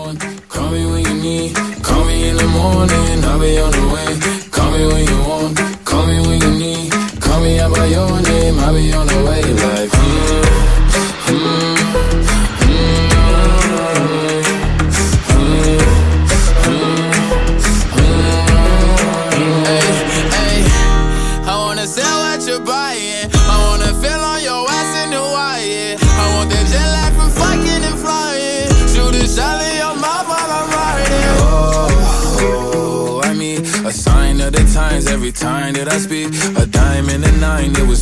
want. Call me when you need. Call me in the morning, I'll be on the way. Call me when you want. Call me when you need. Call me out by your name, I'll be on the way. Like, I wanna sell what you're buying. I wanna feel on your ass in Hawaii. I want that jet lag from fucking and flying. Shoot a shot in your mouth while I'm riding. oh, I mean, a sign of the times every time that I speak. A dime and a nine, it was